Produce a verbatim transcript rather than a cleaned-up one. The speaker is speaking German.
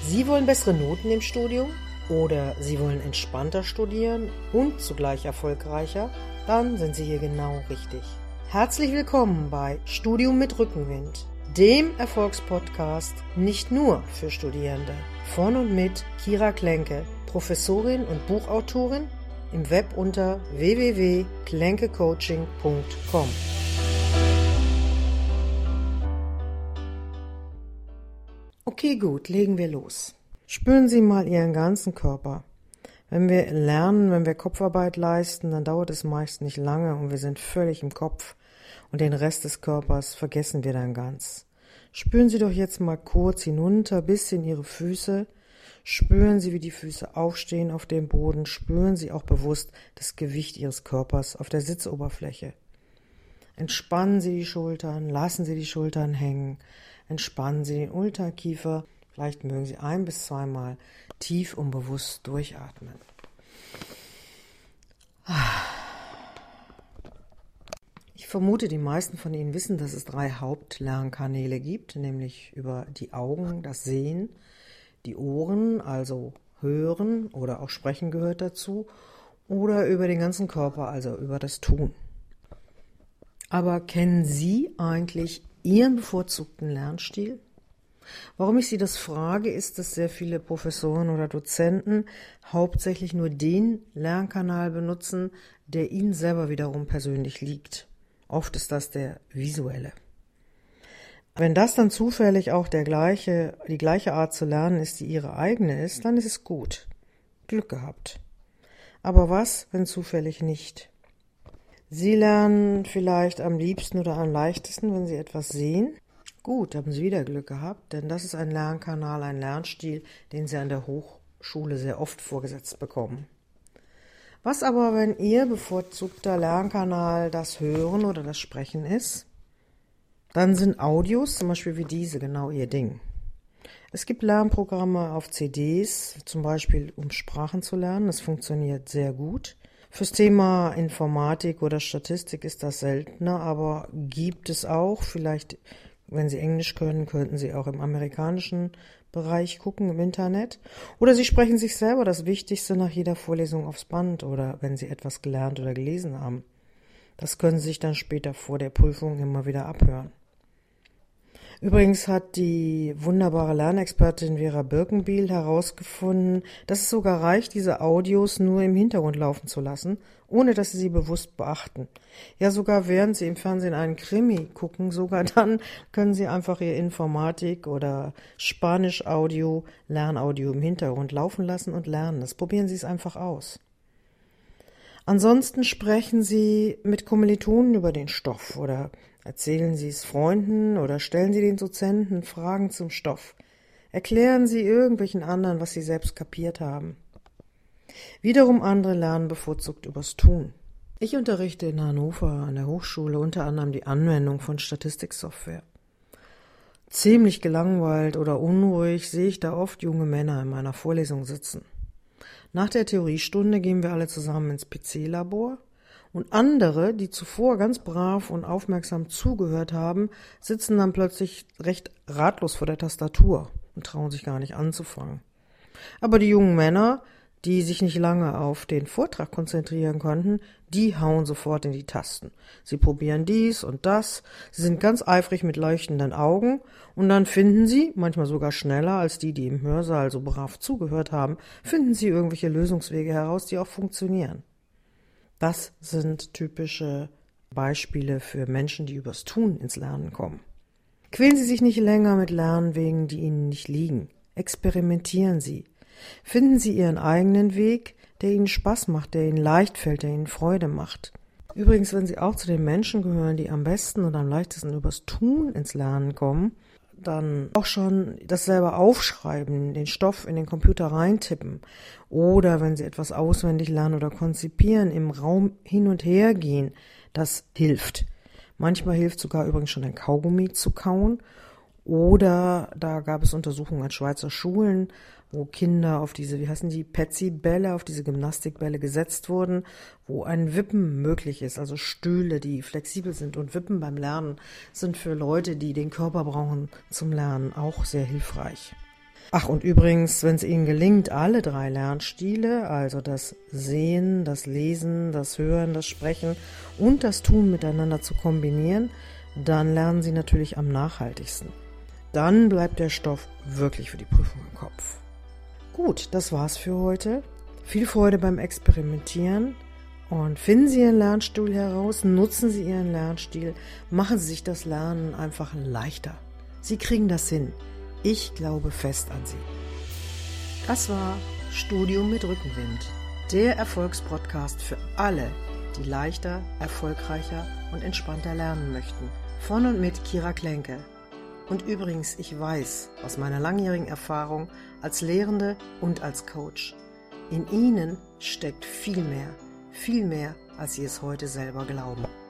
Sie wollen bessere Noten im Studium oder Sie wollen entspannter studieren und zugleich erfolgreicher? Dann sind Sie hier genau richtig. Herzlich willkommen bei Studium mit Rückenwind, dem Erfolgspodcast nicht nur für Studierende. Von und mit Kira Klenke, Professorin und Buchautorin, im Web unter w w w punkt klenkecoaching punkt com. Okay, gut, legen wir los. Spüren Sie mal Ihren ganzen Körper. Wenn wir lernen, wenn wir Kopfarbeit leisten, dann dauert es meist nicht lange und wir sind völlig im Kopf und den Rest des Körpers vergessen wir dann ganz. Spüren Sie doch jetzt mal kurz hinunter bis in Ihre Füße. Spüren Sie, wie die Füße aufstehen auf dem Boden. Spüren Sie auch bewusst das Gewicht Ihres Körpers auf der Sitzoberfläche. Entspannen Sie die Schultern, lassen Sie die Schultern hängen. Entspannen Sie den Unterkiefer. Vielleicht mögen Sie ein- bis zweimal tief und bewusst durchatmen. Ich vermute, die meisten von Ihnen wissen, dass es drei Hauptlernkanäle gibt, nämlich über die Augen, das Sehen, die Ohren, also Hören oder auch Sprechen gehört dazu, oder über den ganzen Körper, also über das Tun. Aber kennen Sie eigentlich Ihren bevorzugten Lernstil? Warum ich Sie das frage, ist, dass sehr viele Professoren oder Dozenten hauptsächlich nur den Lernkanal benutzen, der Ihnen selber wiederum persönlich liegt. Oft ist das der visuelle. Wenn das dann zufällig auch der gleiche, die gleiche Art zu lernen ist, die Ihre eigene ist, dann ist es gut. Glück gehabt. Aber was, wenn zufällig nicht? Sie lernen vielleicht am liebsten oder am leichtesten, wenn Sie etwas sehen. Gut, haben Sie wieder Glück gehabt, denn das ist ein Lernkanal, ein Lernstil, den Sie an der Hochschule sehr oft vorgesetzt bekommen. Was aber, wenn Ihr bevorzugter Lernkanal das Hören oder das Sprechen ist? Dann sind Audios, zum Beispiel wie diese, genau Ihr Ding. Es gibt Lernprogramme auf C Ds, zum Beispiel um Sprachen zu lernen, das funktioniert sehr gut. Fürs Thema Informatik oder Statistik ist das seltener, aber gibt es auch. Vielleicht, wenn Sie Englisch können, könnten Sie auch im amerikanischen Bereich gucken, im Internet. Oder Sie sprechen sich selber das Wichtigste nach jeder Vorlesung aufs Band oder wenn Sie etwas gelernt oder gelesen haben. Das können Sie sich dann später vor der Prüfung immer wieder abhören. Übrigens hat die wunderbare Lernexpertin Vera Birkenbiel herausgefunden, dass es sogar reicht, diese Audios nur im Hintergrund laufen zu lassen, ohne dass Sie sie bewusst beachten. Ja, sogar während Sie im Fernsehen einen Krimi gucken, sogar dann können Sie einfach Ihr Informatik- oder Spanisch-Audio, Lernaudio im Hintergrund laufen lassen und lernen. Das probieren Sie es einfach aus. Ansonsten sprechen Sie mit Kommilitonen über den Stoff oder erzählen Sie es Freunden oder stellen Sie den Dozenten Fragen zum Stoff. Erklären Sie irgendwelchen anderen, was Sie selbst kapiert haben. Wiederum andere lernen bevorzugt übers Tun. Ich unterrichte in Hannover an der Hochschule unter anderem die Anwendung von Statistiksoftware. Ziemlich gelangweilt oder unruhig sehe ich da oft junge Männer in meiner Vorlesung sitzen. Nach der Theoriestunde gehen wir alle zusammen ins P C-Labor und andere, die zuvor ganz brav und aufmerksam zugehört haben, sitzen dann plötzlich recht ratlos vor der Tastatur und trauen sich gar nicht anzufangen. Aber die jungen Männer, die sich nicht lange auf den Vortrag konzentrieren konnten, die hauen sofort in die Tasten. Sie probieren dies und das, sie sind ganz eifrig mit leuchtenden Augen und dann finden sie, manchmal sogar schneller als die, die im Hörsaal so brav zugehört haben, finden sie irgendwelche Lösungswege heraus, die auch funktionieren. Das sind typische Beispiele für Menschen, die übers Tun ins Lernen kommen. Quälen Sie sich nicht länger mit Lernwegen, die Ihnen nicht liegen. Experimentieren Sie. Finden Sie Ihren eigenen Weg, der Ihnen Spaß macht, der Ihnen leicht fällt, der Ihnen Freude macht. Übrigens, wenn Sie auch zu den Menschen gehören, die am besten und am leichtesten übers Tun ins Lernen kommen, dann auch schon das selber aufschreiben, den Stoff in den Computer reintippen oder wenn Sie etwas auswendig lernen oder konzipieren, im Raum hin und her gehen, das hilft. Manchmal hilft sogar übrigens schon ein Kaugummi zu kauen oder da gab es Untersuchungen an Schweizer Schulen, wo Kinder auf diese, wie heißen die, Petsy-Bälle, auf diese Gymnastikbälle gesetzt wurden, wo ein Wippen möglich ist, also Stühle, die flexibel sind. Und Wippen beim Lernen sind für Leute, die den Körper brauchen zum Lernen, auch sehr hilfreich. Ach, und übrigens, wenn es Ihnen gelingt, alle drei Lernstile, also das Sehen, das Lesen, das Hören, das Sprechen und das Tun miteinander zu kombinieren, dann lernen Sie natürlich am nachhaltigsten. Dann bleibt der Stoff wirklich für die Prüfung im Kopf. Gut, das war's für heute. Viel Freude beim Experimentieren und finden Sie Ihren Lernstil heraus, nutzen Sie Ihren Lernstil, machen Sie sich das Lernen einfach leichter. Sie kriegen das hin. Ich glaube fest an Sie. Das war Studium mit Rückenwind, der Erfolgspodcast für alle, die leichter, erfolgreicher und entspannter lernen möchten. Von und mit Kira Klenke. Und übrigens, ich weiß aus meiner langjährigen Erfahrung als Lehrende und als Coach, in Ihnen steckt viel mehr, viel mehr, als Sie es heute selber glauben.